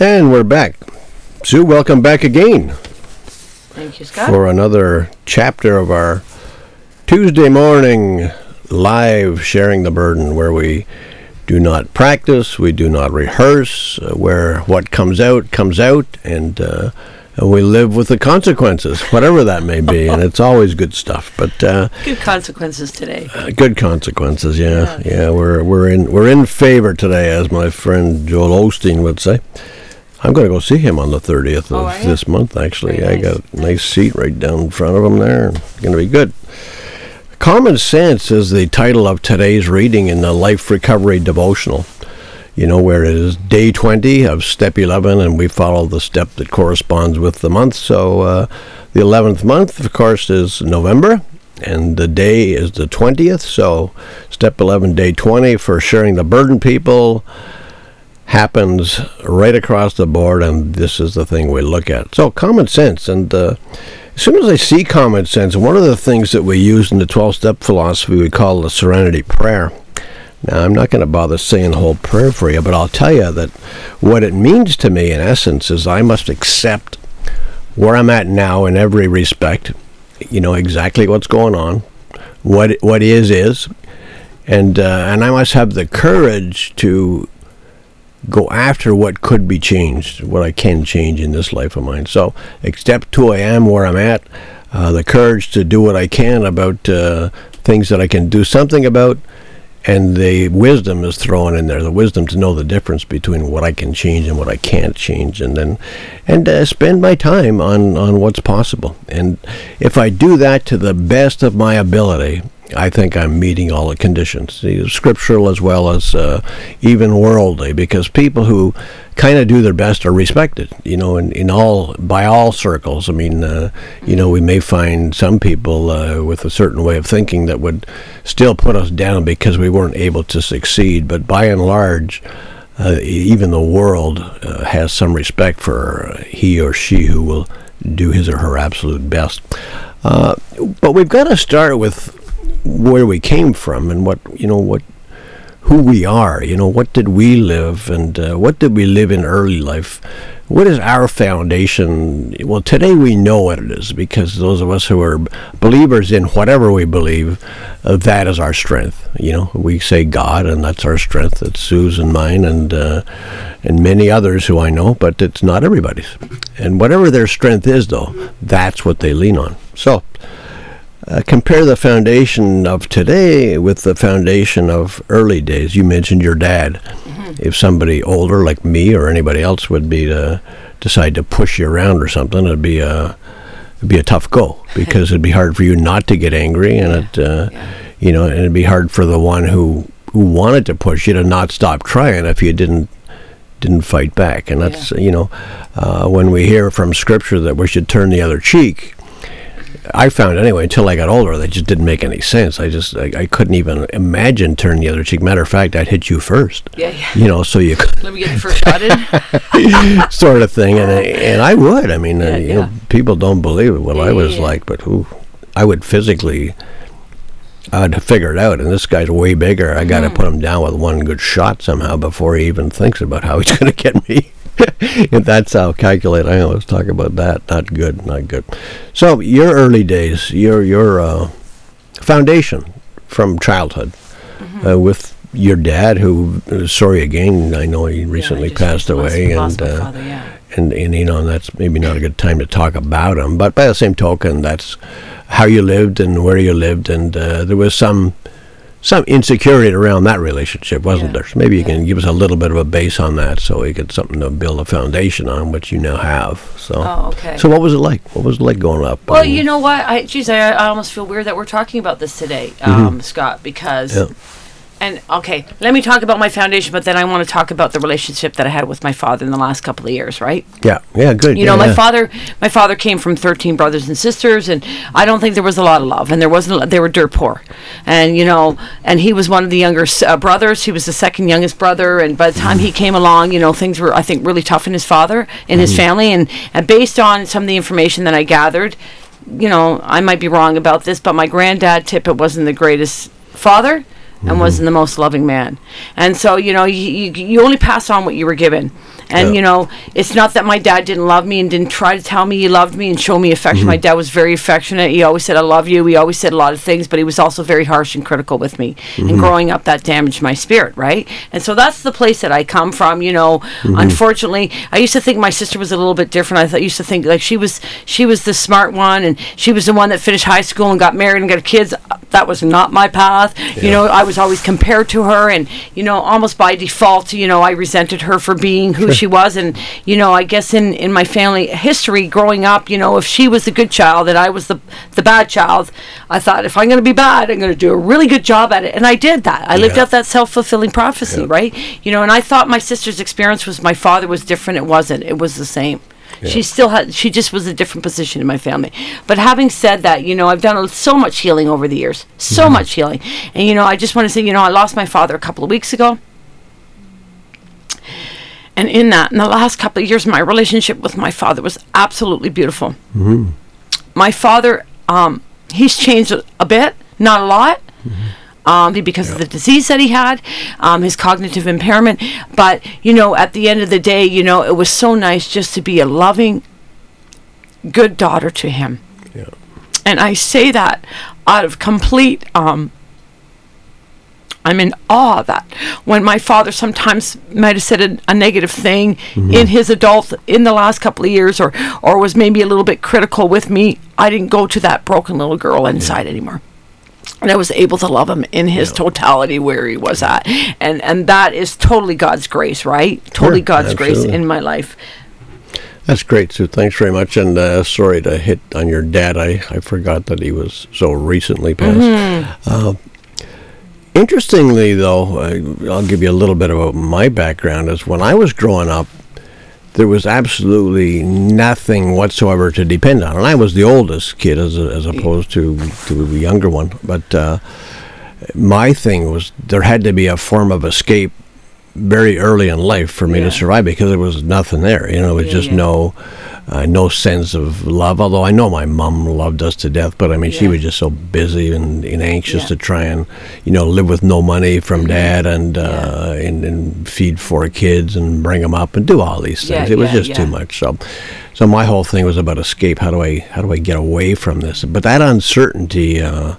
And we're back. Sue, welcome back again. Thank you, Scott. For another chapter of our Tuesday morning live Sharing the Burden, where we do not practice, we do not rehearse, where what comes out, and we live with the consequences, whatever that may be, and it's always good stuff. But good consequences today. Good consequences, yeah. We're in favor today, as my friend Joel Osteen would say. I'm going to go see him on the 30th of this month, actually. Very I got a nice seat right down in front of him there. It's going to be good. Common Sense is the title of today's reading in the Life Recovery Devotional. You know, where it is day 20 of step 11, and we follow the step that corresponds with the month. So the 11th month, of course, is November, and the day is the 20th. So step 11, day 20 for Sharing the Burden people happens right across the board, and this is the thing we look at. So common sense, and as soon as I see common sense, one of the things that we use in the 12-step philosophy we call the Serenity Prayer. Now, I'm not going to bother saying the whole prayer for you, but I'll tell you that what it means to me, in essence, is I must accept where I'm at now in every respect, you know, exactly what's going on, what is, and I must have the courage to go after what could be changed, what I can change in this life of mine. So accept who I am, where I'm at, the courage to do what I can about things that I can do something about, and the wisdom is thrown in there, the wisdom to know the difference between what I can change and what I can't change, and spend my time on what's possible. And if I do that to the best of my ability, I think I'm meeting all the conditions, scriptural as well as even worldly, because people who kind of do their best are respected, you know, by all circles. I mean, you know, we may find some people with a certain way of thinking that would still put us down because we weren't able to succeed, but by and large, even the world has some respect for he or she who will do his or her absolute best. But we've got to start with where we came from and who we are. You know, what did we live, and what did we live in early life? What is our foundation? Well, today we know what it is, because those of us who are believers in whatever we believe, that is our strength. You know, we say God, and that's our strength. That's Sue's and mine, and many others who I know, but it's not everybody's. And whatever their strength is, though, that's what they lean on. So compare the foundation of today with the foundation of early days. You mentioned your dad. Mm-hmm. If somebody older like me or anybody else would be to decide to push you around or something, it'd be a tough go, because it'd be hard for you not to get angry, and you know, and it'd be hard for the one who wanted to push you to not stop trying if you didn't fight back. And that's you know, when we hear from Scripture that we should turn the other cheek, I found anyway, until I got older, that just didn't make any sense. I couldn't even imagine turning the other cheek. Matter of fact, I'd hit you first. Yeah. You know, so you could let me get the first shot in. Sort of thing, and I would. I mean, you know, people don't believe what I was like, but I would physically. I'd figure it out, and this guy's way bigger. I got to put him down with one good shot somehow before he even thinks about how he's going to get me. And that's how calculate. I always talk about that. Not good. So your early days, your foundation from childhood, with your dad, who, sorry again, I know he recently passed away, and you know, that's maybe not a good time to talk about him. But by the same token, that's how you lived and where you lived, and there was some insecurity around that relationship, wasn't there? So maybe you can give us a little bit of a base on that, so we get something to build a foundation on, which you now have. So, So what was it like? What was it like growing up? Well, you know what? I almost feel weird that we're talking about this today, Scott, because And okay, let me talk about my foundation, but then I want to talk about the relationship that I had with my father in the last couple of years, right? Yeah, good. You know, my father came from 13 brothers and sisters, and I don't think there was a lot of love, and they were dirt poor, and you know, and he was one of the younger brothers. He was the second youngest brother, and by the time he came along, you know, things were, I think, really tough in his family, and based on some of the information that I gathered, you know, I might be wrong about this, but my granddad Tippett wasn't the greatest father. And wasn't the most loving man. And so, you know, you only pass on what you were given. And it's not that my dad didn't love me and didn't try to tell me he loved me and show me affection. My dad was very affectionate. He always said, I love you. He always said a lot of things, but he was also very harsh and critical with me. And growing up, that damaged my spirit, right? And so that's the place that I come from. Unfortunately, I used to think my sister was a little bit different. Used to think like she was the smart one, and she was the one that finished high school and got married and got kids. That was not my path. I was always compared to her, and almost by default, I resented her for being who she was. And I guess in my family history growing up, if she was the good child and I was the bad child, I thought, if I'm going to be bad, I'm going to do a really good job at it. And I did that. I lived out that self-fulfilling prophecy, right? And I thought my sister's experience was my father was different. It wasn't. It was the same. She just was a different position in my family. But having said that, I've done so much healing over the years, so much healing. And, I just want to say, I lost my father a couple of weeks ago. And in the last couple of years, my relationship with my father was absolutely beautiful. My father, he's changed a bit, not a lot. Because of the disease that he had, his cognitive impairment. But, at the end of the day, it was so nice just to be a loving, good daughter to him. Yeah. And I say that out of complete, I'm in awe that when my father sometimes might have said a negative thing in the last couple of years, or was maybe a little bit critical with me, I didn't go to that broken little girl inside anymore. And I was able to love him in his totality where he was at. And that is totally God's grace, right? Totally God's grace in my life. That's great, Sue. Thanks very much. And sorry to hit on your dad. I forgot that he was so recently passed. Interestingly, though, I'll give you a little bit about my background. Is when I was growing up, there was absolutely nothing whatsoever to depend on. And I was the oldest kid as opposed to the younger one. But my thing was there had to be a form of escape very early in life for me to survive, because there was nothing there. It was just no sense of love. Although I know my mom loved us to death, but I mean, she was just so busy and anxious to try and live with no money from dad and feed 4 kids and bring them up and do all these things. It was just too much. So my whole thing was about escape. How do I get away from this? But that uncertainty,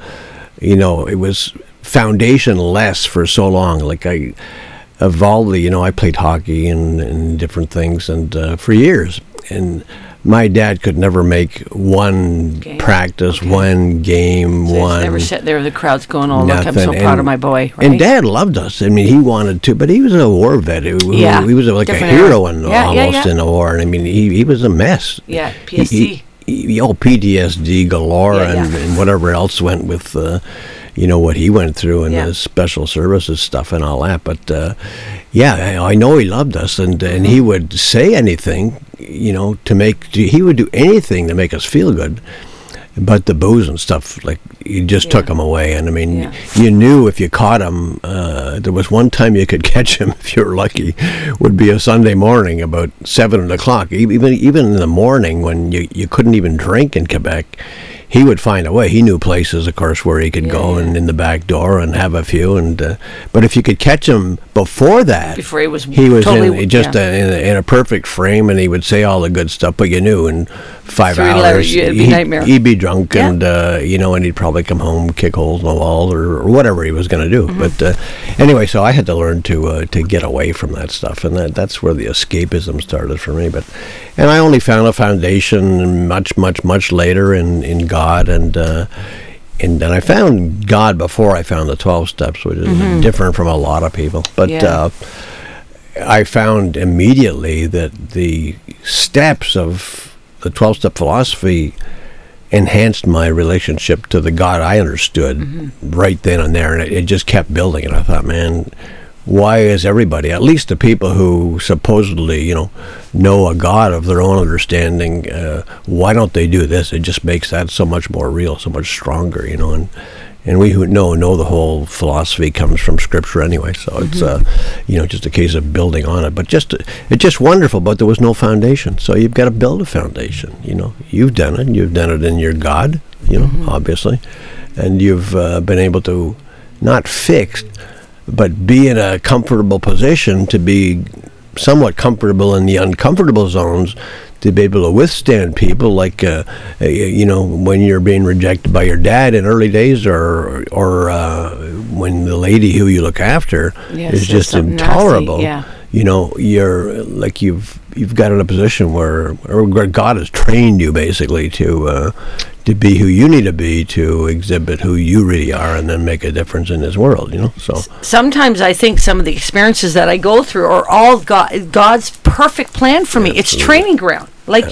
it was foundationless for so long. Like Evaldi, I played hockey and different things, and for years. And my dad could never make one practice, one game, so one. Never sit there, the crowd's going, "Oh, look, I'm so proud of my boy." Right? And Dad loved us. I mean, he wanted to, but he was a war vet. He was like a hero almost in the war. And I mean, he was a mess. Yeah, PTSD. PTSD galore, and whatever else went with. What he went through and his special services stuff and all that. But, I know he loved us, and he would say anything, he would do anything to make us feel good. But the booze and stuff, like, you just took him away. And, I mean, you knew if you caught him, there was one time you could catch him, if you were lucky, would be a Sunday morning about 7 o'clock. Even in the morning when you couldn't even drink in Quebec, he would find a way. He knew places, of course, where he could go and in the back door and have a few. And but if you could catch him before that, before he was totally, in a perfect frame, and he would say all the good stuff. But you knew in 5 hours he'd be drunk, and and he'd probably come home, kick holes in the wall, or whatever he was going to do. But anyway, so I had to learn to get away from that stuff, and that's where the escapism started for me. And I only found a foundation much later in God, and I found God before I found the 12 steps, which is different from a lot of people. But I found immediately that the steps of the 12-step philosophy enhanced my relationship to the God I understood right then and there, and it just kept building. And I thought, man, why is everybody, at least the people who supposedly, know a God of their own understanding, why don't they do this? It just makes that so much more real, so much stronger, and we who know the whole philosophy comes from Scripture anyway, so it's, just a case of building on it. But it's just wonderful, but there was no foundation, so you've got to build a foundation, You've done it in your God, obviously, and you've been able to not fix, but be in a comfortable position to be somewhat comfortable in the uncomfortable zones to be able to withstand people like, when you're being rejected by your dad in early days, or when the lady who you look after is just intolerable. Nasty, you're like you've got in a position where God has trained you basically to be who you need to be, to exhibit who you really are, and then make a difference in this world. So sometimes I think some of the experiences that I go through are all God's perfect plan for me. It's training ground.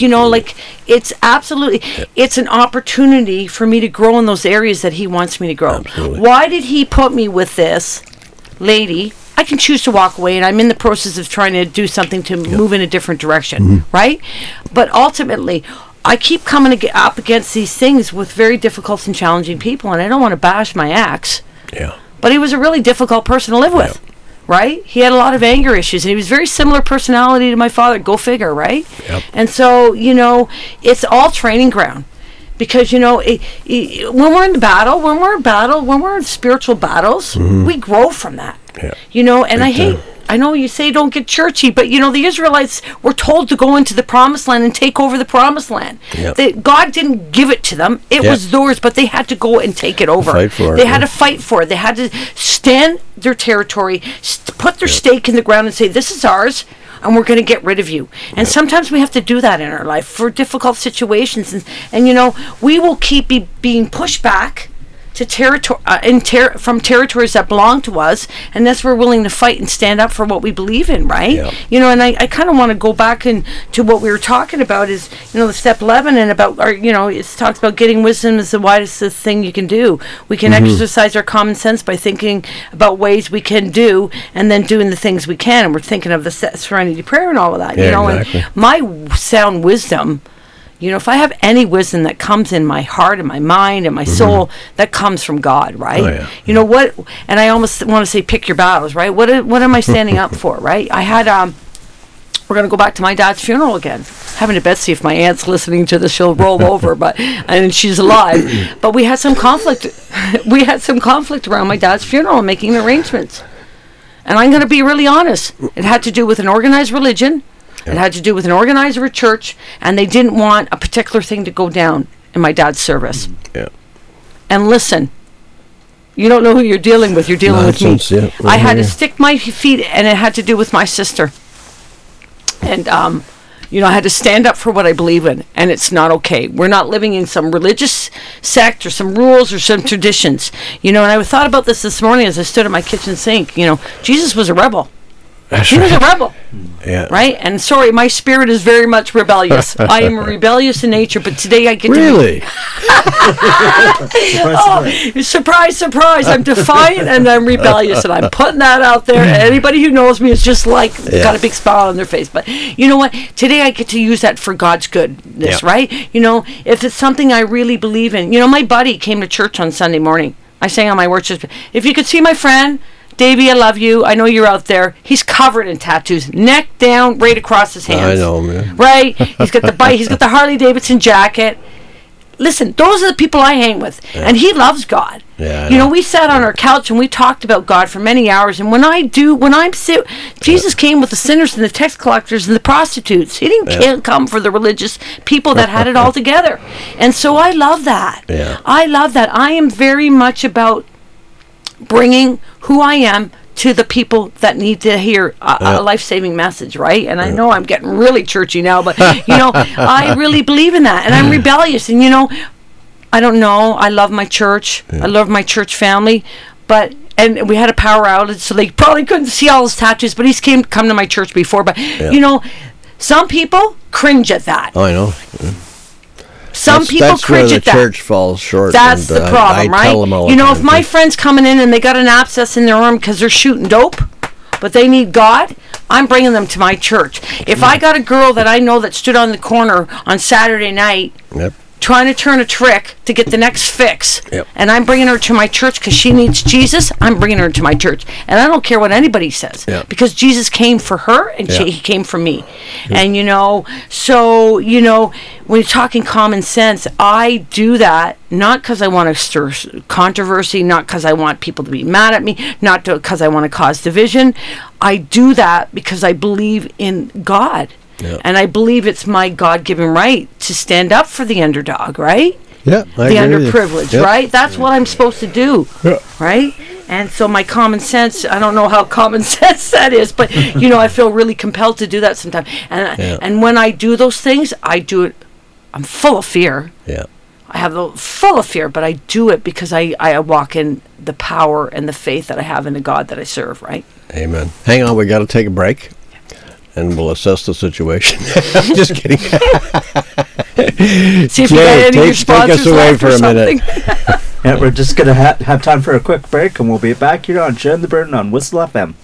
It's absolutely, it's an opportunity for me to grow in those areas that He wants me to grow. Absolutely. Why did He put me with this lady? I can choose to walk away, and I'm in the process of trying to do something to move in a different direction, right? But ultimately, I keep coming up against these things with very difficult and challenging people, and I don't want to bash my ex. Yeah. But he was a really difficult person to live with, right? He had a lot of anger issues, and he was very similar personality to my father. Go figure, right? Yep. And so, it's all training ground. Because, when we're in the battle, when we're in spiritual battles, we grow from that. Yeah. And I know you say don't get churchy, but the Israelites were told to go into the promised land and take over the promised land. Yep. God didn't give it to them. It was theirs, but they had to go and take it over. Fight for it, they had to fight for it. They had to stand their territory, put their stake in the ground and say, this is ours, and we're going to get rid of you. And sometimes we have to do that in our life for difficult situations. And we will keep being pushed back to from territories that belong to us, unless we're willing to fight and stand up for what we believe in, right? Yeah. And I kind of want to go back to what we were talking about is, the step 11, and about our, it talks about getting wisdom is the widest thing you can do. We can exercise our common sense by thinking about ways we can do, and then doing the things we can. And we're thinking of the Serenity Prayer and all of that, exactly. And my sound wisdom, if I have any wisdom that comes in my heart and my mind and my soul, that comes from God, right? Oh, yeah. What? And I almost want to say, pick your battles, right? What am I standing up for, right? I had we're going to go back to my dad's funeral again. Having to bet see if my aunt's listening to this, she'll roll over, and she's alive. But we had some conflict. We had some conflict around my dad's funeral and making arrangements. And I'm going to be really honest. It had to do with an organized religion. It had to do with an organizer of a church, and they didn't want a particular thing to go down in my dad's service. Yeah. And listen, you don't know who you're dealing with. You're dealing with me. Yeah. I had to stick my feet, and it had to do with my sister. And, I had to stand up for what I believe in, and it's not okay. We're not living in some religious sect or some rules or some traditions. And I thought about this morning as I stood at my kitchen sink. Jesus was a rebel. He was a rebel. Yeah. Right? And sorry, my spirit is very much rebellious. I am rebellious in nature, but today I get really? Surprise, surprise. I'm defiant and I'm rebellious, and I'm putting that out there. Anybody who knows me is just got a big smile on their face. But you know what? Today I get to use that for God's goodness, right? If it's something I really believe in. My buddy came to church on Sunday morning. I sang on my worship. If you could see my friend, Davey, I love you. I know you're out there. He's covered in tattoos, neck down, right across his hands. I know, man. Right? He's got the bike. He's got the Harley Davidson jacket. Listen, those are the people I hang with, and he loves God. Yeah, we sat on our couch and we talked about God for many hours. And Jesus came with the sinners and the tax collectors and the prostitutes. He didn't come for the religious people that had it all together. And so I love that. Yeah. I love that. I am very much about bringing who I am to the people that need to hear a life-saving message, right? And I know I'm getting really churchy now, but, I really believe in that. And I'm rebellious. And, I don't know. I love my church. I love my church family. And we had a power outage, so they probably couldn't see all his tattoos, but he's come to my church before. But, some people cringe at that. Oh, I know. Some people cringe at that. That's where the church falls short. That's the problem, I right? tell them all the time, if my friend's coming in and they got an abscess in their arm because they're shooting dope, but they need God, I'm bringing them to my church. If I got a girl that I know that stood on the corner on Saturday night trying to turn a trick to get the next fix, Yep. and I'm bringing her to my church because she needs Jesus, I'm bringing her to my church. And I don't care what anybody says, Yeah. because Jesus came for her, and Yeah. he came for me. And, so, when you're talking common sense, I do that not because I want to stir controversy, not because I want people to be mad at me, not because I want to cause division. I do that because I believe in God. Yeah. And I believe it's my God-given right to stand up for the underdog, right? Yeah, I The agree with you. underprivileged, Yep. right? That's what I'm supposed to do, Yeah. right? And so my common sense, I don't know how common sense that is, but, I feel really compelled to do that sometimes. Yeah. And when I do those things, I do it, I'm full of fear. Yeah. I have full of fear, but I do it because I walk in the power and the faith that I have in the God that I serve, right? Amen. Hang on, we got to take a break, and we'll assess the situation. Just kidding. See if you got any of your take sponsors us away left for or a minute. something. Yeah, we're just going to have time for a quick break, and we'll be back here on Sharing the Burden on Whistle FM.